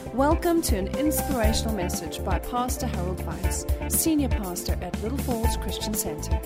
Welcome to an inspirational message by Pastor Harold Weitz, Senior Pastor at Little Falls Christian Center.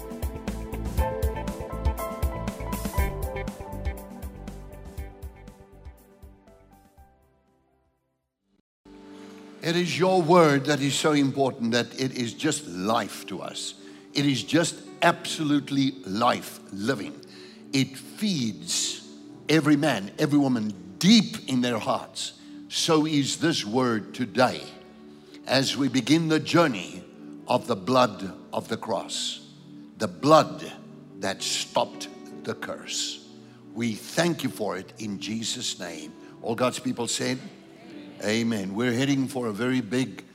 It is your word that is so important that it is just life to us. It is just absolutely life living. It feeds every man, every woman deep in their hearts. So is this word today as we begin the journey of the blood of the cross, the blood that stopped the curse. We thank you for it in Jesus' name. All God's people said, amen. We're heading for a very big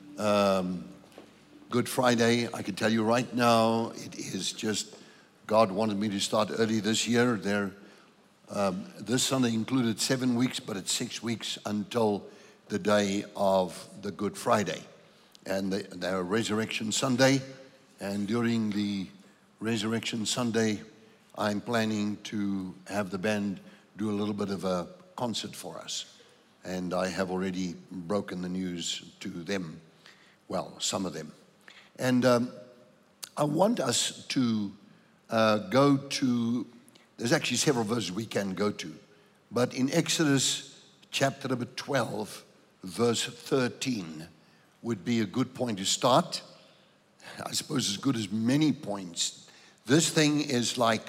Good Friday. I can tell you right now, it is just, God wanted me to start early this year. This Sunday included 7 weeks, but it's 6 weeks until the day of the Good Friday. And their Resurrection Sunday. And during the Resurrection Sunday, I'm planning to have the band do a little bit of a concert for us. And I have already broken the news to them. Well, some of them. And I want us to go to, there's actually several verses we can go to. But in Exodus chapter number 12, verse 13 would be a good point to start. I suppose as good as many points. This thing is like,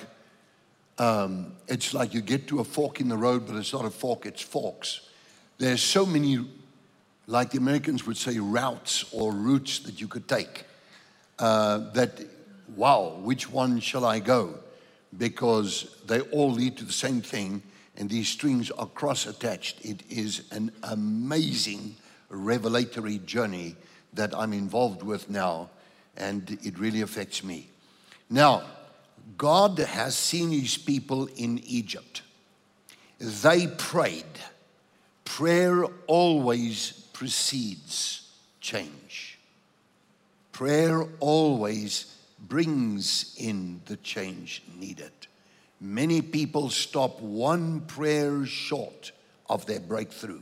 it's like you get to a fork in the road, but it's not a fork, it's forks. There's so many, like the Americans would say, routes or routes that you could take. That, wow, which one shall I go? Because they all lead to the same thing, and these strings are cross-attached. It is an amazing revelatory journey that I'm involved with now, and it really affects me. Now, God has seen his people in Egypt. They prayed. Prayer always precedes change. Prayer always brings in the change needed. Many people stop one prayer short of their breakthrough.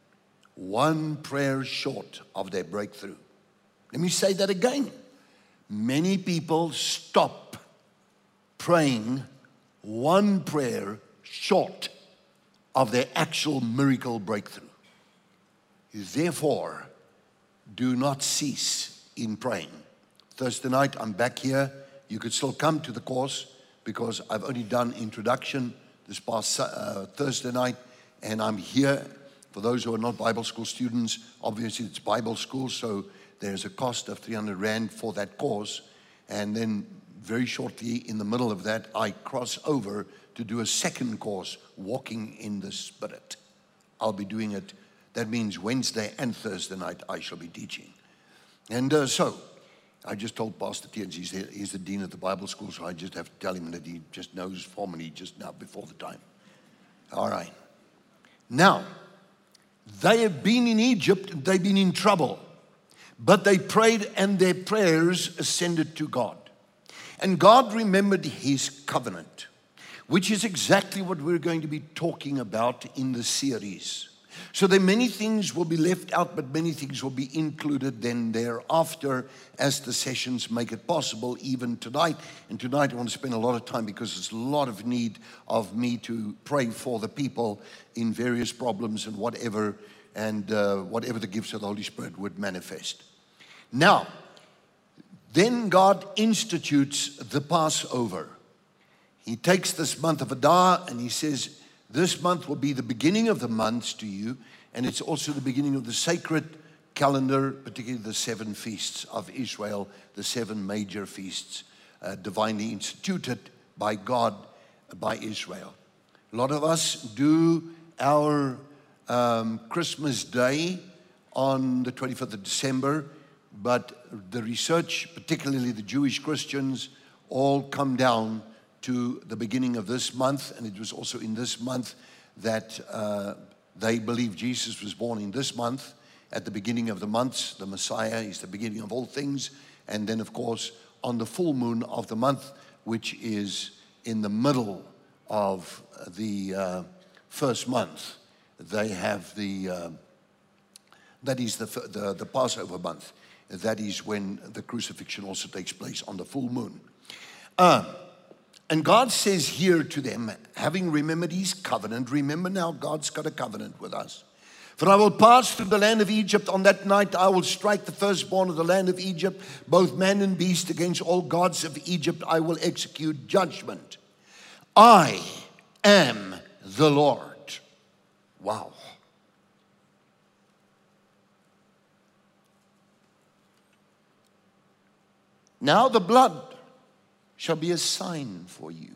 One prayer short of their breakthrough. Let me say that again. Many people stop praying one prayer short of their actual miracle breakthrough. Therefore, do not cease in praying. Thursday night, I'm back here. You could still come to the course because I've only done introduction this past Thursday night, and I'm here. For those who are not Bible school students, obviously it's Bible school, so there's a cost of 300 Rand for that course. And then very shortly in the middle of that, I cross over to do a second course, Walking in the Spirit. I'll be doing it. That means Wednesday and Thursday night I shall be teaching. And so I just told Pastor Tiens, he's the dean of the Bible school, so I just have to tell him that he just knows formally just now before the time. All right. Now, they have been in Egypt, they've been in trouble, but they prayed and their prayers ascended to God. And God remembered his covenant, which is exactly what we're going to be talking about in the series. So there are many things will be left out, but many things will be included then thereafter as the sessions make it possible, even tonight. And tonight I want to spend a lot of time because there's a lot of need of me to pray for the people in various problems and whatever the gifts of the Holy Spirit would manifest. Now, then God institutes the Passover. He takes this month of Adar and he says, this month will be the beginning of the months to you, and it's also the beginning of the sacred calendar, particularly the 7 feasts of Israel, the 7 major feasts divinely instituted by God, by Israel. A lot of us do our Christmas Day on the 25th of December, but the research, particularly the Jewish Christians, all come down to the beginning of this month, and it was also in this month that they believe Jesus was born in this month. At the beginning of the months, the Messiah is the beginning of all things, and then of course on the full moon of the month, which is in the middle of the first month, they have the That is the Passover month. That is when the crucifixion also takes place on the full moon. And God says here to them, having remembered his covenant, remember now God's got a covenant with us. For I will pass through the land of Egypt. On that night I will strike the firstborn of the land of Egypt, both man and beast. Against all gods of Egypt I will execute judgment. I am the Lord. Wow. Now the blood shall be a sign for you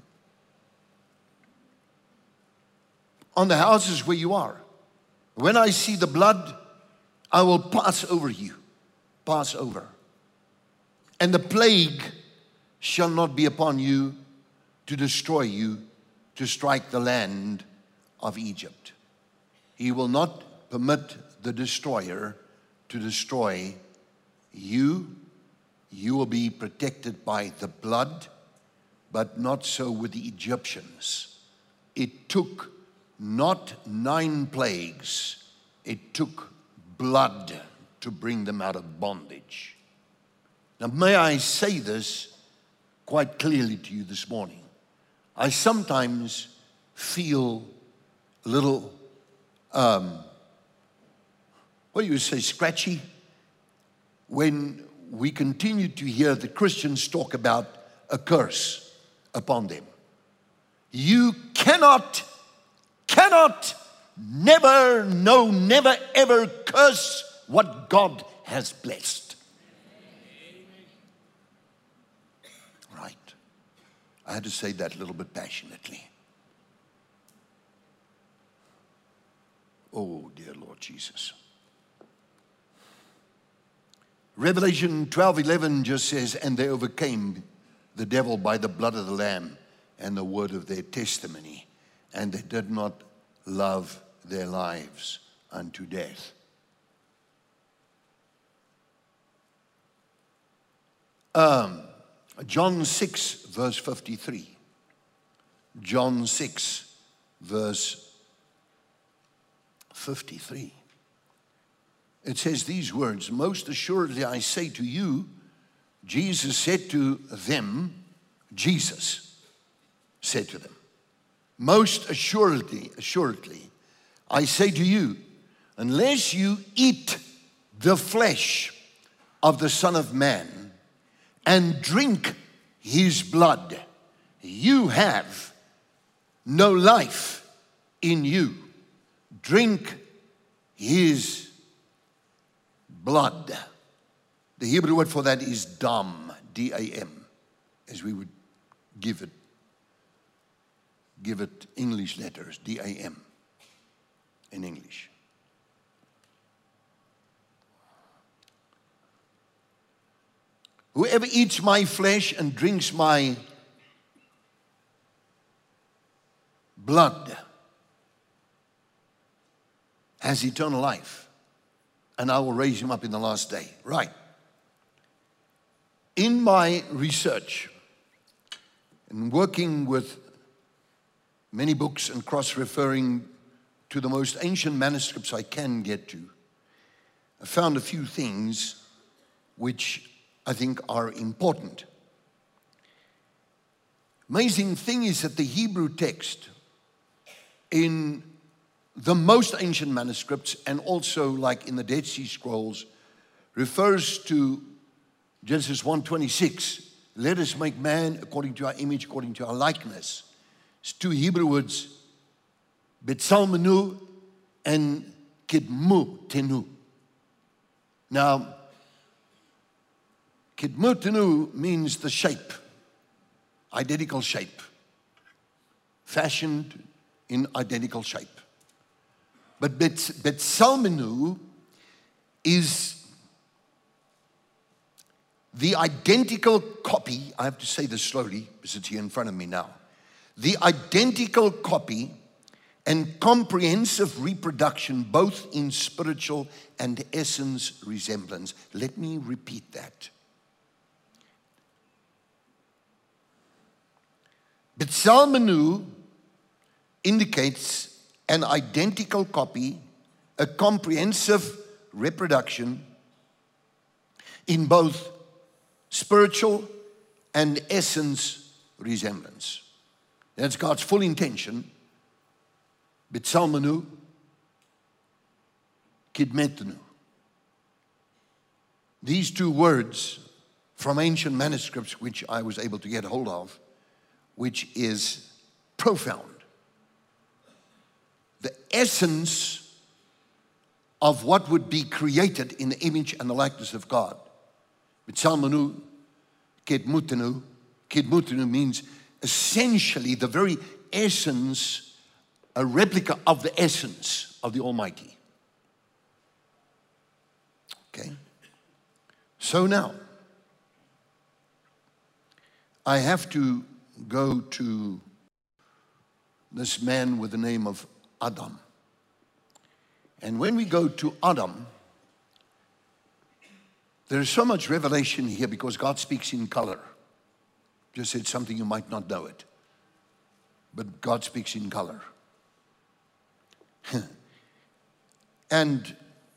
on the houses where you are. When I see the blood, I will pass over you. Pass over. And the plague shall not be upon you to destroy you, to strike the land of Egypt. He will not permit the destroyer to destroy you. You will be protected by the blood, but not so with the Egyptians. It took not 9 plagues, it took blood to bring them out of bondage. Now, may I say this quite clearly to you this morning. I sometimes feel a little, what do you say, scratchy, when we continue to hear the Christians talk about a curse upon them. You cannot, never, no, never, ever curse what God has blessed. Right. I had to say that a little bit passionately. Oh, dear Lord Jesus. Revelation 12:11 just says, and they overcame the devil by the blood of the Lamb and the word of their testimony, and they did not love their lives unto death. John 6 verse 53. John 6 verse 53. It says these words, most assuredly I say to you, Jesus said to them, Jesus said to them, most assuredly, I say to you, unless you eat the flesh of the Son of Man and drink his blood, you have no life in you. Drink his blood. The Hebrew word for that is dam, D-A-M, as we would give it English letters, D-A-M in English. Whoever eats my flesh and drinks my blood has eternal life, and I will raise him up in the last day. Right. In my research and working with many books and cross-referring to the most ancient manuscripts I can get to, I found a few things which I think are important. Amazing thing is that the Hebrew text in the most ancient manuscripts, and also like in the Dead Sea Scrolls, refers to Genesis 1:26. Let us make man according to our image, according to our likeness. It's 2 Hebrew words, Betsalmenu and Kidmutenu. Now, Kidmutenu means the shape, identical shape, fashioned in identical shape. But Betsalmenu is the identical copy, I have to say this slowly because it's here in front of me now, the identical copy and comprehensive reproduction both in spiritual and essence resemblance. Let me repeat that. Betsalmenu indicates an identical copy, a comprehensive reproduction in both spiritual and essence resemblance. That's God's full intention. Betsalmenu, kidmetenu. These two words from ancient manuscripts, which I was able to get hold of, which is profound. The essence of what would be created in the image and the likeness of God. Betsalmenu, kidmutenu. Kidmutenu means essentially the very essence, a replica of the essence of the Almighty. Okay? So now, I have to go to this man with the name of Adam. And when we go to Adam, there's so much revelation here because God speaks in color. Just said something you might not know it. But God speaks in color. And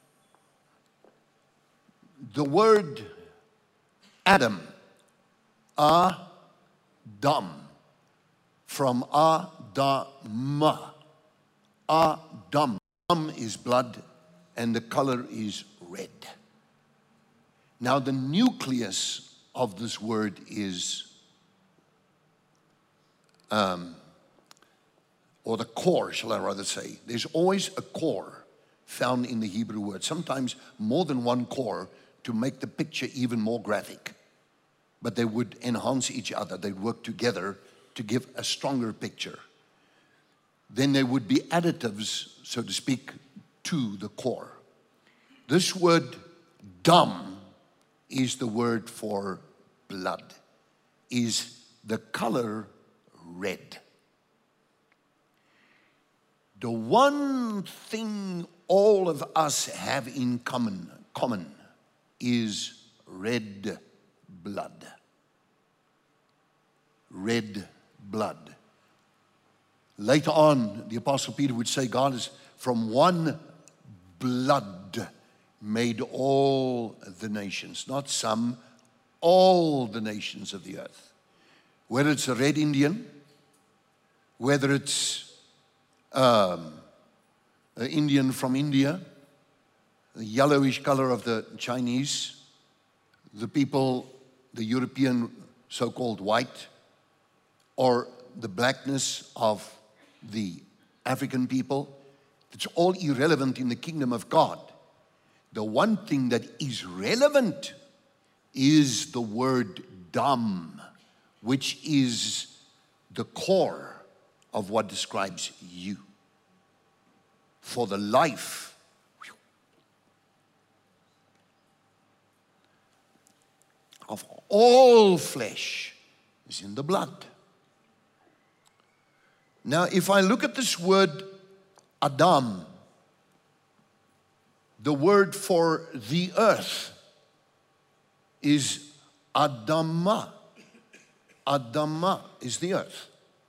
the word Adam, Adam, from Adama. Adam. Adam is blood and the color is red. Now the nucleus of this word is, or the core, shall I rather say. There's always a core found in the Hebrew word. Sometimes more than one core to make the picture even more graphic. But they would enhance each other. They'd work together to give a stronger picture. Then there would be additives, so to speak, to the core. This word dam is the word for blood, is the color red. The one thing all of us have in common is red blood. Red blood. Later on, the Apostle Peter would say God is from one blood made all the nations. Not some, all the nations of the earth. Whether it's a red Indian, whether it's an Indian from India, the yellowish color of the Chinese, the people, the European so-called white, or the blackness of the African people, it's all irrelevant in the kingdom of God. The one thing that is relevant is the word dam, which is the core of what describes you. For the life of all flesh is in the blood. Now, if I look at this word Adam, the word for the earth is Adama. Adama is the earth.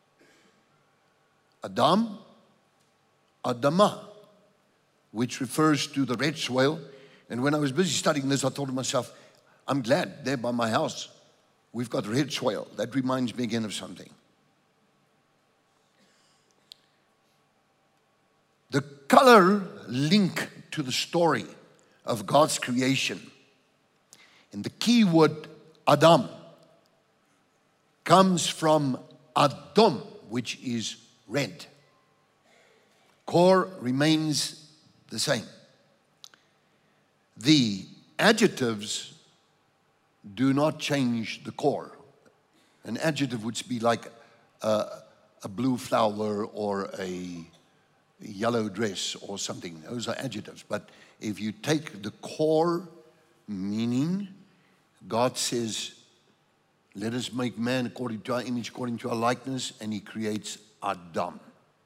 Adam, Adama, which refers to the red soil. And when I was busy studying this, I thought to myself, I'm glad there by my house we've got red soil. That reminds me again of something. The color link to the story of God's creation, and the key word Adam, comes from Adam, which is red. Core remains the same. The adjectives do not change the core. An adjective would be like a blue flower or a yellow dress or something. Those are adjectives. But if you take the core meaning, God says, let us make man according to our image, according to our likeness, and he creates Adam.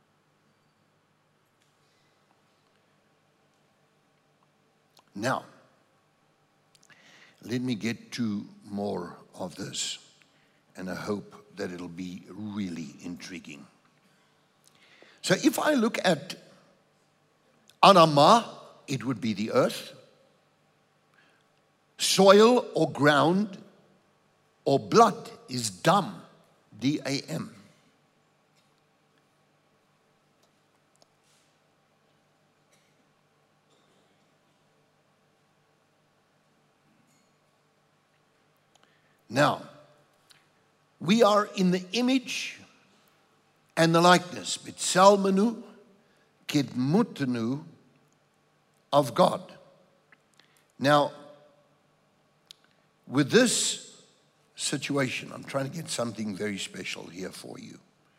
Now, let me get to more of this, and I hope that it'll be really intriguing. So if I look at Adama, it would be the earth. Soil or ground or blood is dam, D-A-M. Now, we are in the image and the likeness, Bitsalmanu, Kidmutanu, of God. Now, with this situation, I'm trying to get something very special here for you.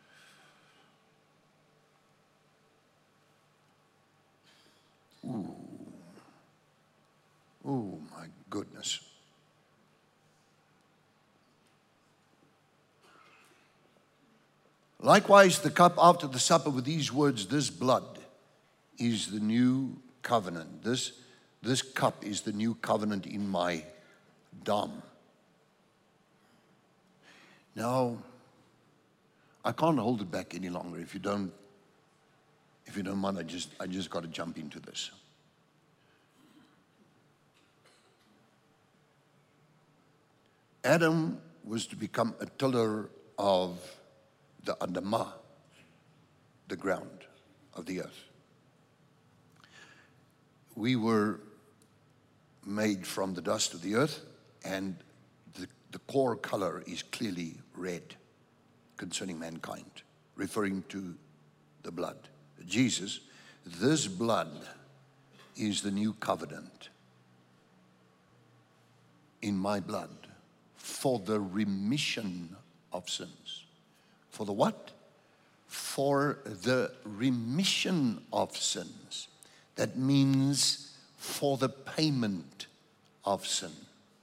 Ooh. Oh, my goodness. Likewise, the cup after the supper with these words, this blood is the new covenant. This cup is the new covenant in my dam. Now, I can't hold it back any longer. If you don't mind, I just got to jump into this. Adam was to become a tiller of the Adamah, the ground of the earth. We were made from the dust of the earth, and the core color is clearly red concerning mankind, referring to the blood. Jesus, this blood is the new covenant in my blood for the remission of sins. For the what? For the remission of sins. That means for the payment of sin.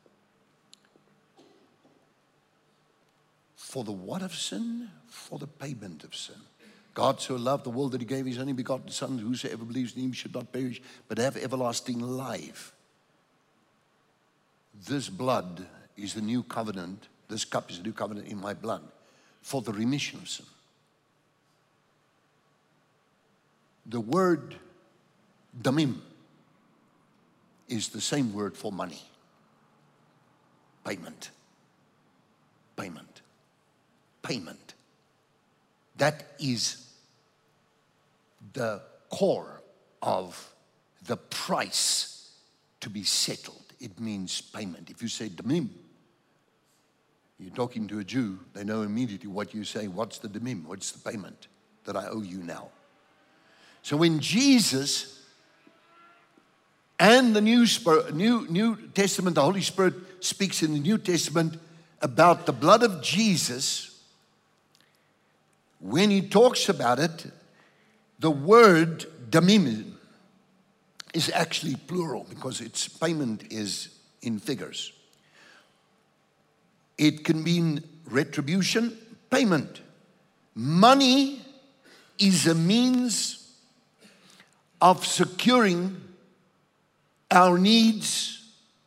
For the what of sin? For the payment of sin. God so loved the world that he gave his only begotten Son, whosoever believes in him should not perish, but have everlasting life. This blood is the new covenant. This cup is the new covenant in my blood for the remission of sin. The word damim is the same word for money. Payment. Payment. Payment. That is the core of the price to be settled. It means payment. If you say damim, you're talking to a Jew, they know immediately what you say. What's the damim? What's the payment that I owe you now? So when Jesus and the New Testament, the Holy Spirit speaks in the New Testament about the blood of Jesus, when he talks about it, the word damim is actually plural because its payment is in figures. It can mean retribution, payment. Money is a means of securing our needs,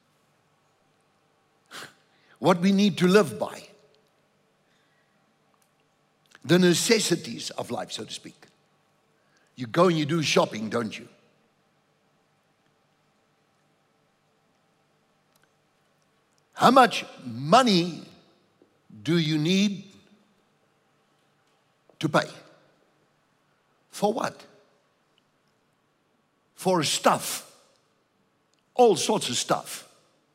what we need to live by, the necessities of life, so to speak. You go and you do shopping, don't you? How much money do you need to pay? For what? For stuff. All sorts of stuff.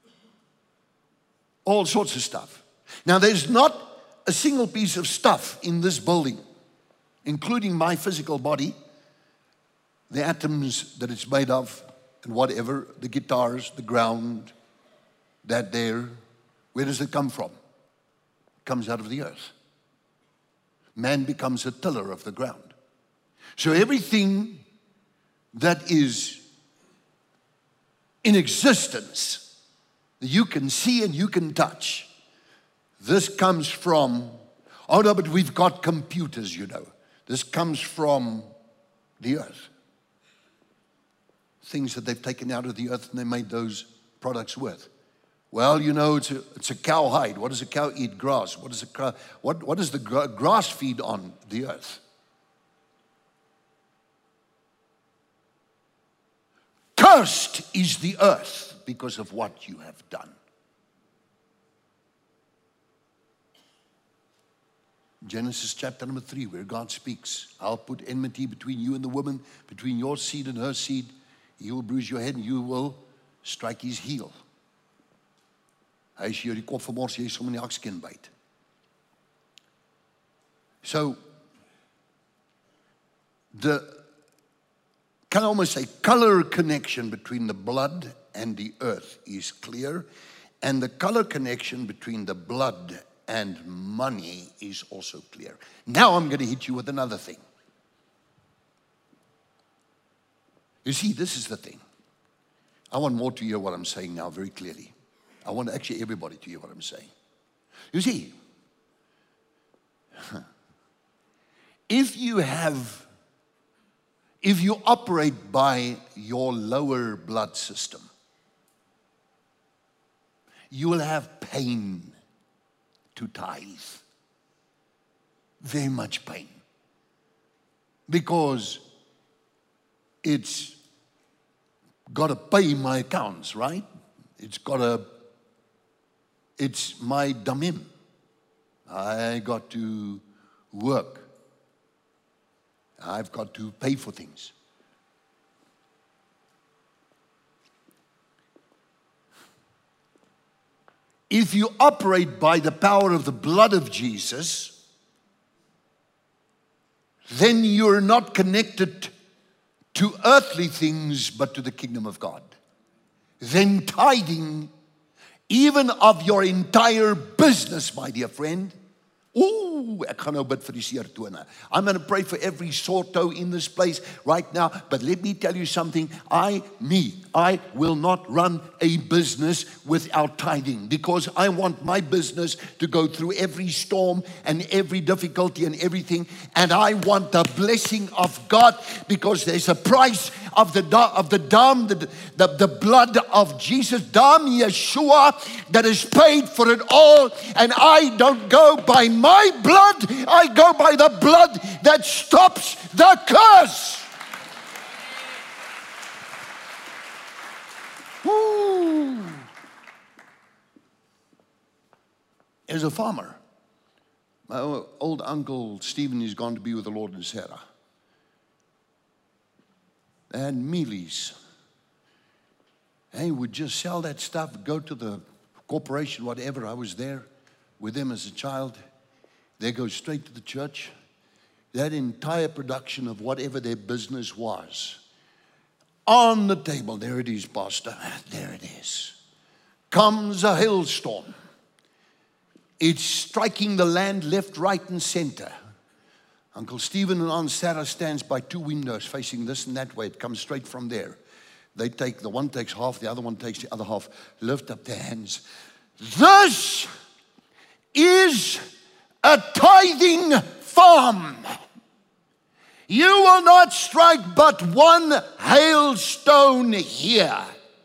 All sorts of stuff. Now, there's not a single piece of stuff in this building, including my physical body, the atoms that it's made of, and whatever, the guitars, the ground, that there. Where does it come from? It comes out of the earth. Man becomes a tiller of the ground. So everything that is in existence, that you can see and you can touch, this comes from, oh no, but we've got computers, you know. This comes from the earth. Things that they've taken out of the earth and they made those products with. Well, you know, it's a cow hide. What does a cow eat? Grass. What does the grass feed on? The earth. Cursed is the earth because of what you have done. Genesis chapter number 3, where God speaks, I'll put enmity between you and the woman, between your seed and her seed. He will bruise your head and you will strike his heel. Hy is jou die kop vermors, jy is hom in die hakskin byt. So, can I almost say, color connection between the blood and the earth is clear, and the color connection between the blood and money is also clear. Now I'm going to hit you with another thing. You see, this is the thing. I want more to hear what I'm saying now very clearly. I want actually everybody to hear what I'm saying. You see, if you operate by your lower blood system, you will have pain to tithe. Very much pain. Because it's got to pay my accounts, right? It's my damim. I got to work. I've got to pay for things. If you operate by the power of the blood of Jesus, then you're not connected to earthly things, but to the kingdom of God. Then tithing, even of your entire business, my dear friend. Ooh, ek gaan nou bid vir die seertone. I'm going to pray for every sore toe in this place right now. But let me tell you something. I will not run a business without tithing, because I want my business to go through every storm and every difficulty and everything. And I want the blessing of God, because there's a price of the blood of Jesus, Dam Yeshua, that is paid for it all. And I don't go by my blood, I go by the blood that stops the curse. Woo. As a farmer, my old uncle Stephen is gone to be with the Lord in Sarah. And mealies. And he would just sell that stuff, go to the corporation, whatever. I was there with them as a child. They go straight to the church. That entire production of whatever their business was, on the table. There it is, Pastor. There it is. Comes a hailstorm. It's striking the land left, right, and center. Uncle Stephen and Aunt Sarah stands by two windows facing this and that way. It comes straight from there. They take, the one takes half, the other one takes the other half. Lift up their hands. This is a tithing farm. You will not strike but one hailstone here.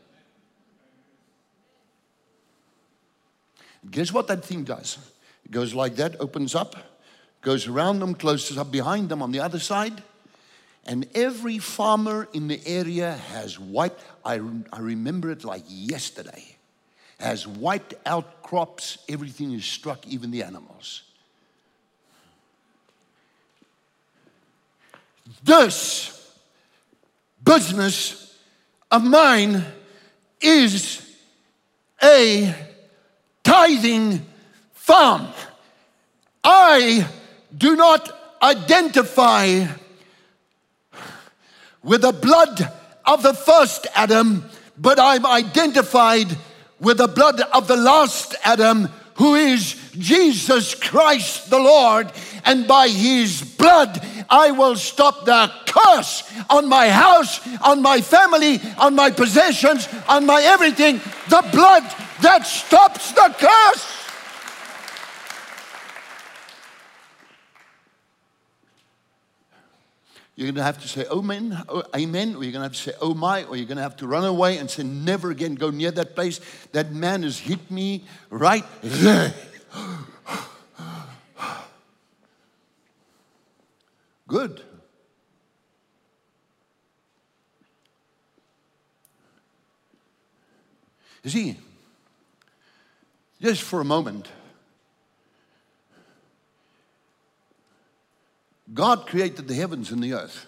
Guess what that thing does? It goes like that, opens up, goes around them, closes up behind them on the other side. And every farmer in the area has wiped, I remember it like yesterday, has wiped out crops. Everything is struck, even the animals. This business of mine is a tithing farm. I do not identify with the blood of the first Adam, but I'm identified with the blood of the last Adam, who is Jesus Christ the Lord. And by his blood, I will stop the curse on my house, on my family, on my possessions, on my everything. The blood that stops the curse. You're going to have to say, amen, amen, or you're going to have to say, oh my, or you're going to have to run away and say, never again go near that place. That man has hit me right there. Good. You see, just for a moment, God created the heavens and the earth.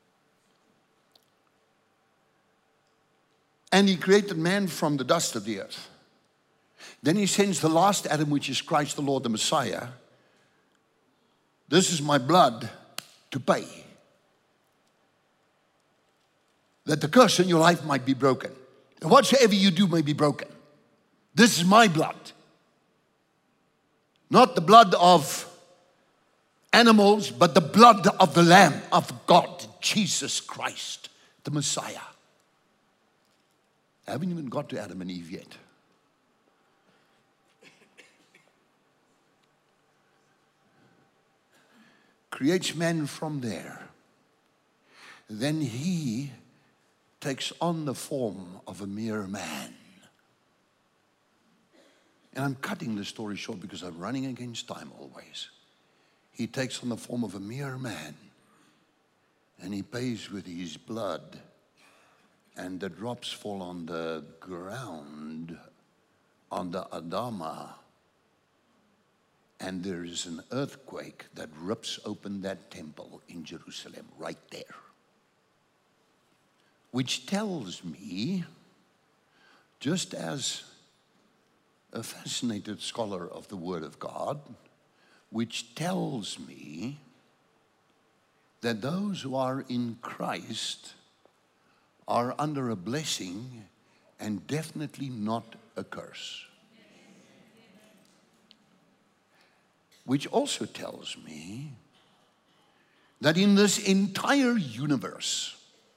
And He created man from the dust of the earth. Then He sends the last Adam, which is Christ the Lord, the Messiah. This is my blood to pay, that the curse in your life might be broken. And whatsoever you do may be broken. This is my blood. Not the blood of animals, but the blood of the Lamb of God, Jesus Christ, the Messiah. I haven't even got to Adam and Eve yet. Creates man from there. Then He takes on the form of a mere man. And I'm cutting the story short because I'm running against time always. He takes on the form of a mere man, and He pays with His blood, and the drops fall on the ground, on the Adama, and there is an earthquake that rips open that temple in Jerusalem right there. Which tells me, just as a fascinated scholar of the Word of God, which tells me that those who are in Christ are under a blessing and definitely not a curse. Which also tells me that in this entire universe,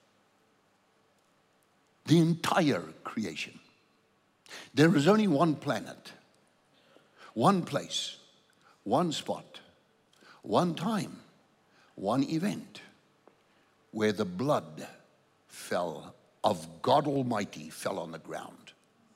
the entire creation, there is only one planet, one place, one spot, one time, one event where the blood fell of God Almighty fell on the ground.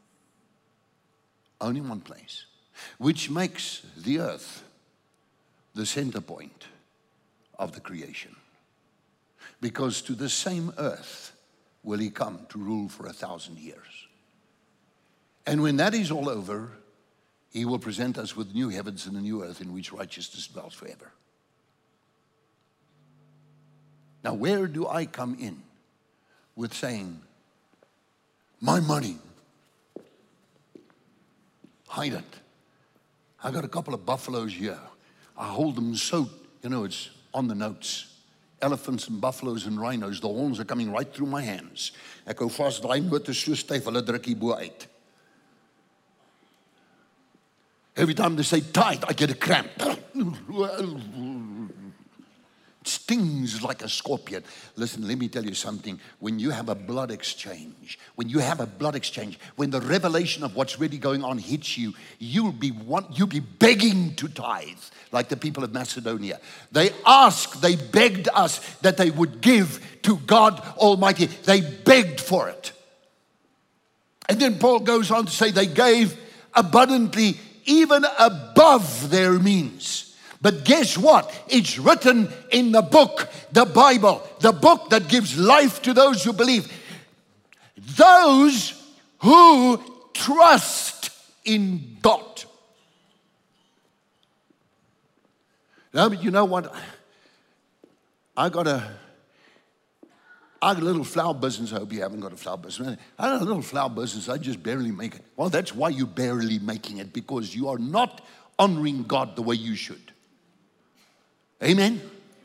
Only one place, which makes the earth the center point of the creation. Because to the same earth will He come to rule for 1,000 years. And when that is all over, He will present us with new heavens and a new earth in which righteousness dwells forever. Now, where do I come in with saying, my money, hide it. I got a couple of buffaloes here. I hold them so, it's on the notes. Elephants and buffaloes and rhinos, the horns are coming right through my hands. Ek hou vas daai note so styf, hulle druk hier bo uit. Every time they say tithe, I get a cramp. It stings like a scorpion. Listen, let me tell you something. When you have a blood exchange, when the revelation of what's really going on hits you, you'll be begging to tithe, like the people of Macedonia. They begged us that they would give to God Almighty. They begged for it. And then Paul goes on to say they gave abundantly, even above their means. But guess what? It's written in the book, the Bible, the book that gives life to those who believe. Those who trust in God. Now, but you know what? I got a little flower business. I hope you haven't got a flower business. I got a little flower business. I just barely make it. Well, that's why you're barely making it, because you are not honoring God the way you should. Amen?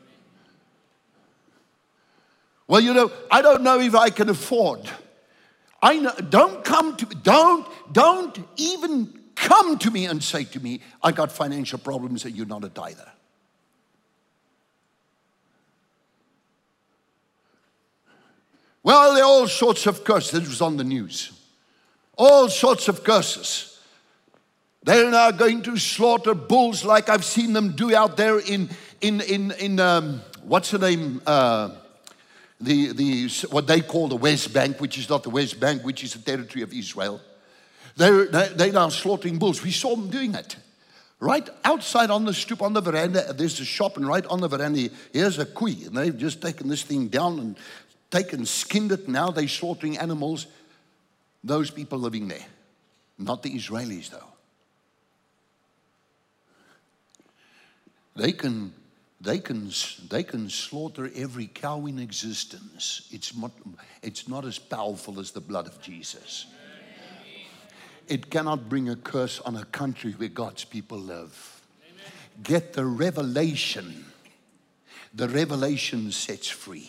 Well, I don't know if I can afford. I know, don't even come to me and say to me, I got financial problems and you're not a tither. Well, there are all sorts of curses. This was on the news. All sorts of curses. They're now going to slaughter bulls like I've seen them do out there in what's the name? What they call the West Bank, which is not the West Bank, which is the territory of Israel. They're now slaughtering bulls. We saw them doing it. Right outside on the stoop, on the veranda, there's a shop, and right on the veranda, here's a koe. And they've just taken this thing down and skinned it. Now they're slaughtering animals. Those people living there. Not the Israelis, though. They can slaughter every cow in existence. It's not as powerful as the blood of Jesus. It cannot bring a curse on a country where God's people live. Get the revelation. The revelation sets free.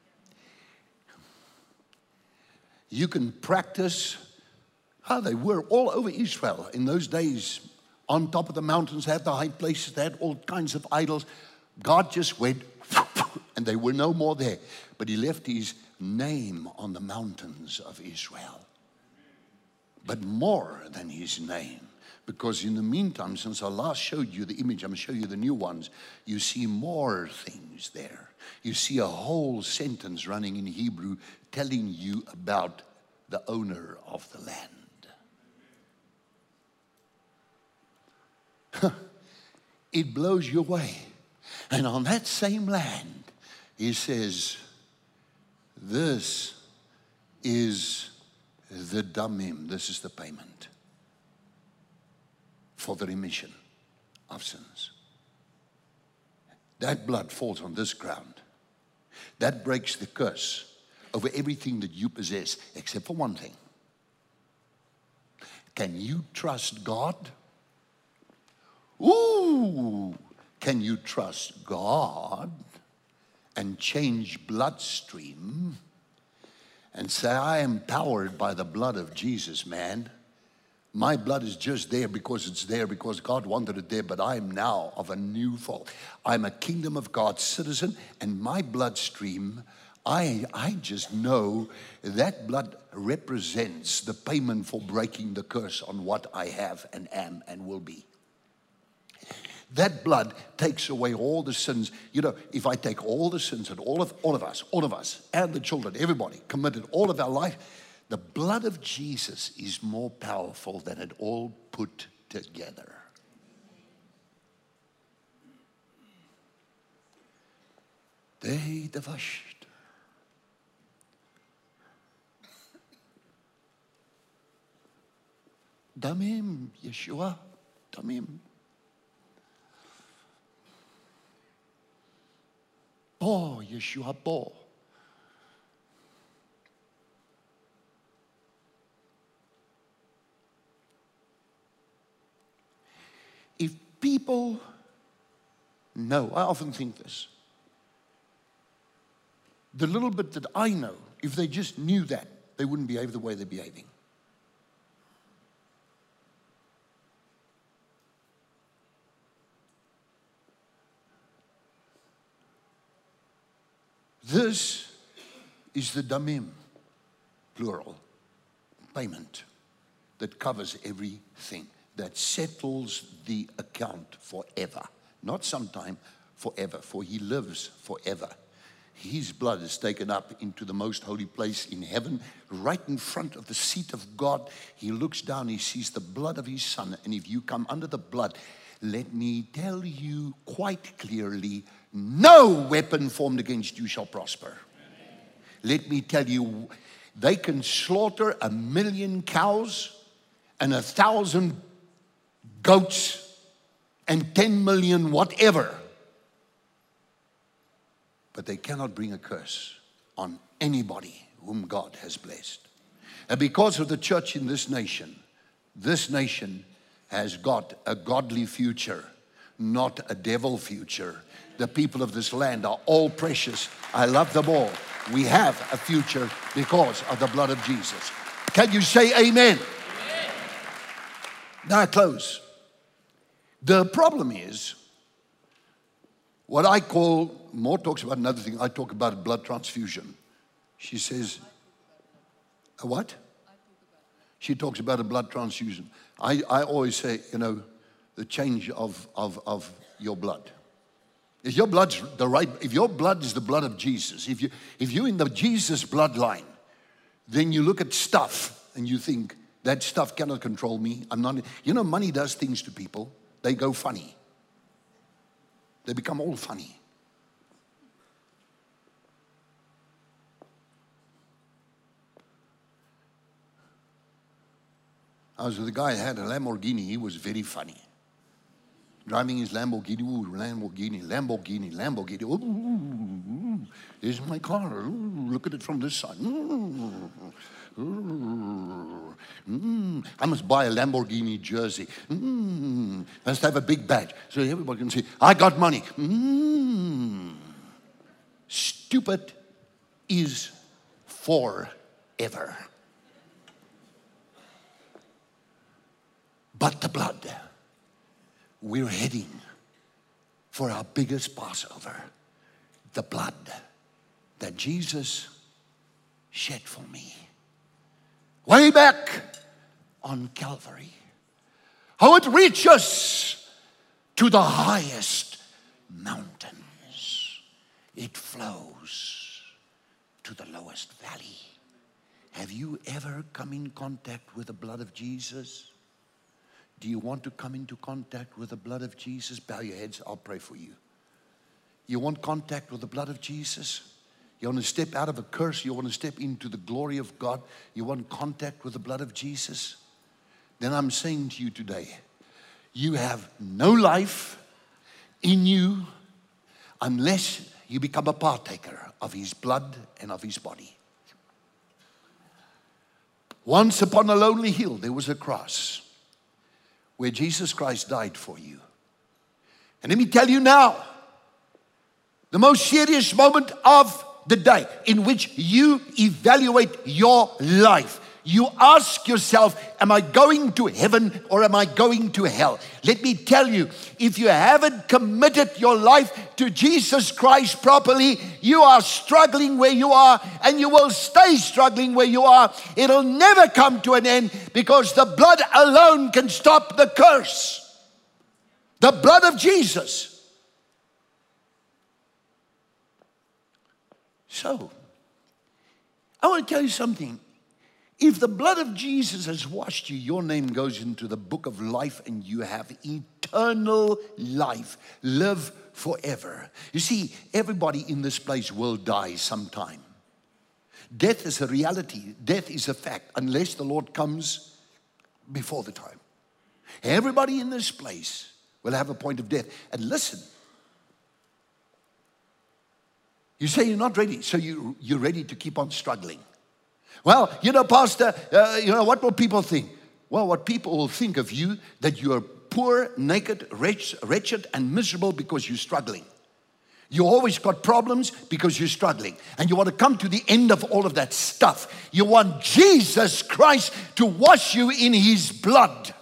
You can practice how they were all over Israel in those days. On top of the mountains, they had the high places, they had all kinds of idols. God just went, and they were no more there. But he left his name on the mountains of Israel. But more than his name. Because in the meantime, since I last showed you the image, I'm going to show you the new ones, you see more things there. You see a whole sentence running in Hebrew telling you about the owner of the land. It blows you away. And on that same land, he says, this is the damim, this is the payment for the remission of sins. That blood falls on this ground. That breaks the curse over everything that you possess, except for one thing. Can you trust God? Ooh, can you trust God and change bloodstream and say, I am powered by the blood of Jesus, man. My blood is just there because it's there, because God wanted it there, but I am now of a new fault. I'm a kingdom of God citizen, and my bloodstream, I just know that blood represents the payment for breaking the curse on what I have and am and will be. That blood takes away all the sins. You know, if I take all the sins that all of us, and the children, everybody committed all of our life, the blood of Jesus is more powerful than it all put together. They devasht. Damim, Yeshua, damim. Bo, Yeshua, bo. If people know, I often think this, the little bit that I know, if they just knew that, they wouldn't behave the way they're behaving. This is the damim, plural, payment that covers everything, that settles the account forever. Not sometime, forever, for he lives forever. His blood is taken up into the most holy place in heaven, right in front of the seat of God. He looks down, he sees the blood of his son, and if you come under the blood, let me tell you quite clearly, no weapon formed against you shall prosper. Let me tell you, they can slaughter 1,000,000 cows and 1,000 goats and 10 million whatever. But they cannot bring a curse on anybody whom God has blessed. And because of the church in this nation has got a godly future, not a devil future. The people of this land are all precious. I love them all. We have a future because of the blood of Jesus. Can you say amen? Amen. Now I close. The problem is what I call, More talks about another thing, I talk about blood transfusion. She says, a what? She talks about a blood transfusion. I always say, you know, the change of your blood. If your blood's the right, if your blood is the blood of Jesus, if you're in the Jesus bloodline, then you look at stuff and you think that stuff cannot control me. I'm not. You know, money does things to people. They go funny. They become all funny. I was with a guy who had a Lamborghini. He was very funny. Driving his Lamborghini. Ooh, Lamborghini. Ooh, here's my car. Ooh, look at it from this side. I must buy a Lamborghini jersey. I must have a big badge so everybody can see, I got money. Stupid is forever. But the blood, we're heading for our biggest Passover. The blood that Jesus shed for me. Way back on Calvary. How it reaches to the highest mountains. It flows to the lowest valley. Have you ever come in contact with the blood of Jesus? Do you want to come into contact with the blood of Jesus? Bow your heads, I'll pray for you. You want contact with the blood of Jesus? You want to step out of a curse? You want to step into the glory of God? You want contact with the blood of Jesus? Then I'm saying to you today, you have no life in you unless you become a partaker of His blood and of His body. Once upon a lonely hill, there was a cross where Jesus Christ died for you. And let me tell you now, the most serious moment of the day in which you evaluate your life. You ask yourself, am I going to heaven or am I going to hell? Let me tell you, if you haven't committed your life to Jesus Christ properly, you are struggling where you are and you will stay struggling where you are. It'll never come to an end because the blood alone can stop the curse. The blood of Jesus. So, I want to tell you something. If the blood of Jesus has washed you, your name goes into the book of life and you have eternal life. Live forever. You see, everybody in this place will die sometime. Death is a reality. Death is a fact unless the Lord comes before the time. Everybody in this place will have a point of death. And listen, you say you're not ready, so you're ready to keep on struggling. Well, Pastor, what will people think? Well, what people will think of you, that you are poor, naked, wretched, and miserable because you're struggling. You always got problems because you're struggling. And you want to come to the end of all of that stuff. You want Jesus Christ to wash you in His blood.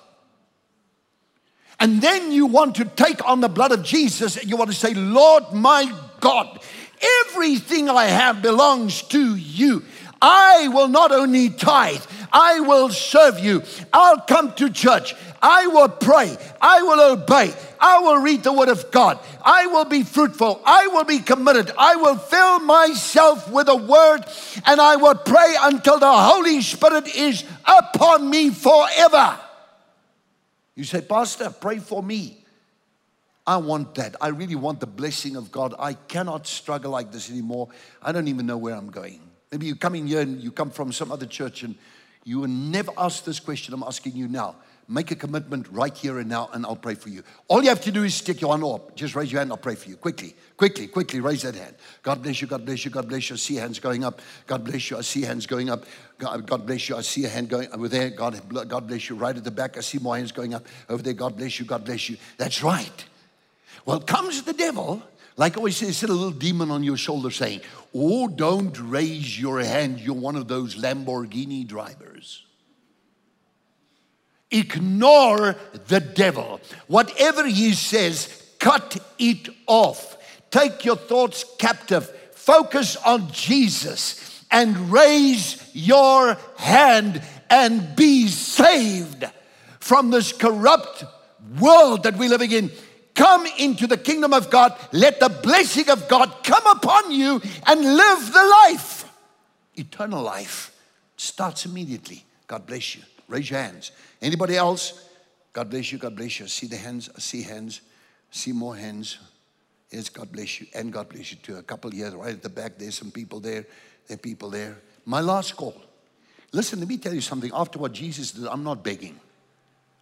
And then you want to take on the blood of Jesus and you want to say, Lord, my God, everything I have belongs to you. I will not only tithe, I will serve you. I'll come to church. I will pray. I will obey. I will read the word of God. I will be fruitful. I will be committed. I will fill myself with the word and I will pray until the Holy Spirit is upon me forever. You say, Pastor, pray for me. I want that. I really want the blessing of God. I cannot struggle like this anymore. I don't even know where I'm going. Maybe you come in here and you come from some other church and you will never ask this question I'm asking you now. Make a commitment right here and now and I'll pray for you. All you have to do is stick your hand up. Just raise your hand, I'll pray for you. Quickly, raise that hand. God bless you, God bless you, God bless you. I see hands going up. God bless you, I see hands going up. God bless you, I see a hand going over there. God bless you, right at the back. I see more hands going up over there. God bless you, God bless you. That's right. Well, comes the devil, like I always say, sit a little demon on your shoulder saying, oh, don't raise your hand. You're one of those Lamborghini drivers. Ignore the devil. Whatever he says, cut it off. Take your thoughts captive. Focus on Jesus and raise your hand and be saved from this corrupt world that we're living in. Come into the kingdom of God. Let the blessing of God come upon you and live the life. Eternal life starts immediately. God bless you. Raise your hands. Anybody else? God bless you. God bless you. I see the hands. I see hands. I see more hands. Yes, God bless you. And God bless you too. A couple here right at the back. There's some people there. There are people there. My last call. Listen, let me tell you something. After what Jesus did, I'm not begging.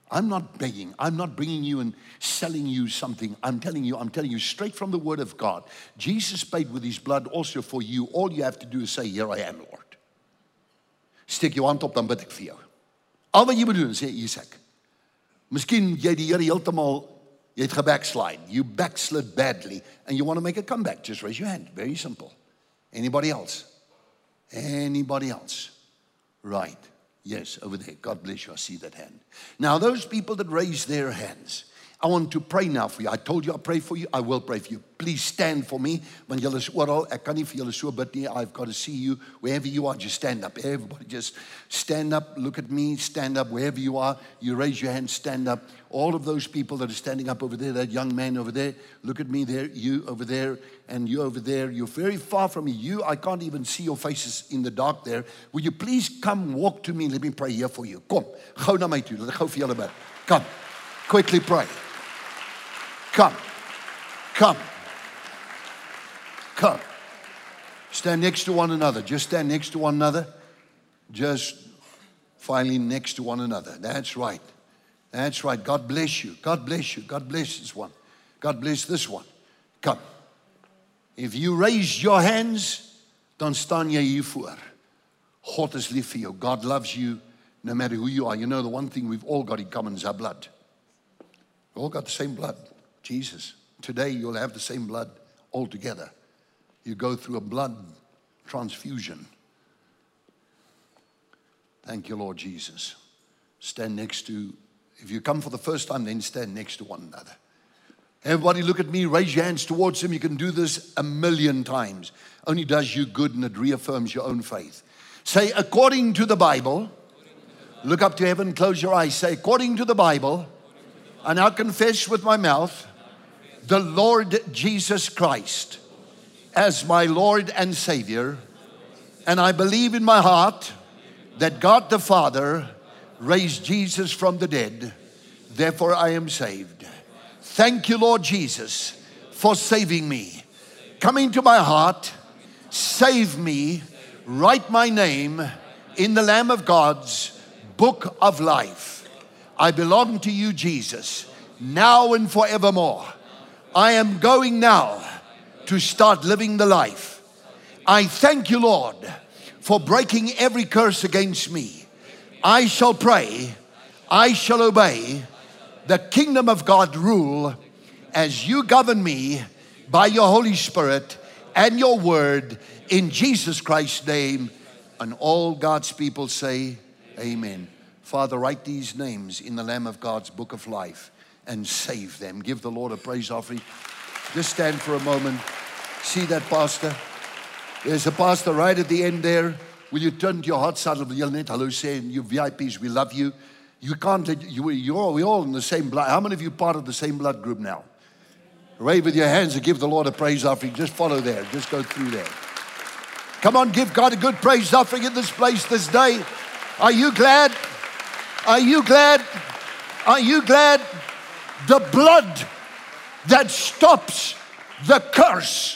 I'm not begging. I'm not bringing you and selling you something. I'm telling you straight from the word of God. Jesus paid with his blood also for you. All you have to do is say, here I am, Lord. Steek jou hand op, dan bid ek vir jou. Al wat jy moet doen, sê, hier's ek. Miskien jy die Here heeltemal, jy het gebackslide. You backslid badly and you want to make a comeback. Just raise your hand. Very simple. Anybody else? Anybody else? Right. Yes, over there. God bless you. I see that hand. Now, those people that raise their hands, I want to pray now for you. I told you I'll pray for you. I will pray for you. Please stand for me. Want julle is oral. Ek kan nie vir julle so bid nie. I've got to see you. Wherever you are, just stand up. Everybody just stand up. Look at me. Stand up. Wherever you are, you raise your hand. Stand up. All of those people that are standing up over there, that young man over there, look at me there, you over there, and you over there. You're very far from me. You, I can't even see your faces in the dark there. Will you please come walk to me? Let me pray here for you. Kom, gou na my toe. Laat ek gou vir julle bid. Come. Quickly pray. Come. Come. Come. Stand next to one another. Just stand next to one another. Just finally next to one another. That's right. That's right. God bless you. God bless you. God bless this one. God bless this one. Come. If you raise your hands, dan staan jy hier voor. God is lief vir jou. God loves you no matter who you are. You know, the one thing we've all got in common is our blood. We've all got the same blood. Jesus. Today you'll have the same blood altogether. You go through a blood transfusion. Thank you, Lord Jesus. Stand next to, if you come for the first time, then stand next to one another. Everybody look at me, raise your hands towards him. You can do this 1,000,000 times. Only does you good and it reaffirms your own faith. Say, according to the Bible, look up to heaven, close your eyes. Say, according to the Bible, and I confess with my mouth, the Lord Jesus Christ as my Lord and Savior, and I believe in my heart that God the Father raised Jesus from the dead, therefore I am saved. Thank you, Lord Jesus, for saving me. Come into my heart, save me, write my name in the Lamb of God's book of life. I belong to you, Jesus, now and forevermore. I am going now to start living the life. I thank you, Lord, for breaking every curse against me. I shall pray, I shall obey. The kingdom of God rule as you govern me by your Holy Spirit and your word in Jesus Christ's name. And all God's people say, amen. Father, write these names in the Lamb of God's book of life and save them. Give the Lord a praise offering. Just stand for a moment. See that pastor? There's a pastor right at the end there. Will you turn to your hot saddle? Will you net hello say, you VIPs, we love you. You can't let we're all in the same blood. How many of you part of the same blood group now? Wave with your hands and give the Lord a praise offering. Just follow there. Just go through there. Come on, give God a good praise offering in this place this day. Are you glad? Are you glad? Are you glad? The blood that stops the curse.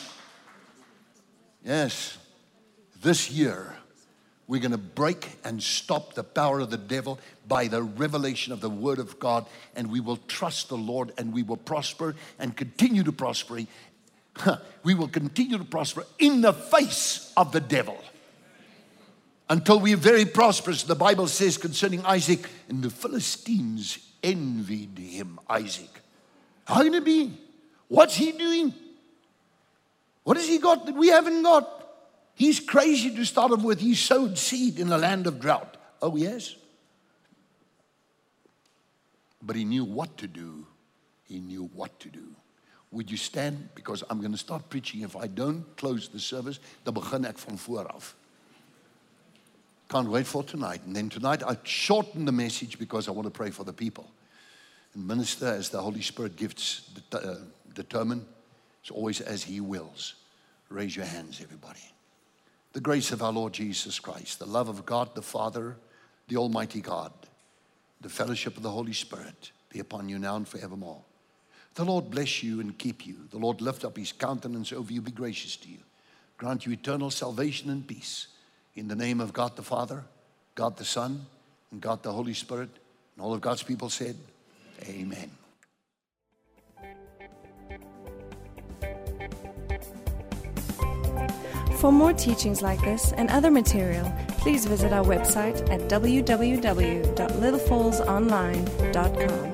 Yes, this year we're going to break and stop the power of the devil by the revelation of the word of God, and we will trust the Lord and we will prosper and continue to prosper. We will continue to prosper in the face of the devil until we are very prosperous. The Bible says concerning Isaac, and the Philistines envied him, Isaac. How can it be? What's he doing? What has he got that we haven't got? He's crazy to start off with. He sowed seed in a land of drought. Oh, yes. But he knew what to do. He knew what to do. Would you stand? Because I'm going to start preaching. If I don't close the service, dan begin ek van voor af. Can't wait for tonight. And then tonight I shorten the message because I want to pray for the people. And minister as the Holy Spirit gifts determine. It's always as he wills. Raise your hands, everybody. The grace of our Lord Jesus Christ, the love of God the Father, the Almighty God, the fellowship of the Holy Spirit be upon you now and forevermore. The Lord bless you and keep you. The Lord lift up his countenance over you, be gracious to you. Grant you eternal salvation and peace. In the name of God the Father, God the Son, and God the Holy Spirit, and And all of God's people said, amen. For more teachings like this and other material, please visit our website at www.littlefallsonline.com.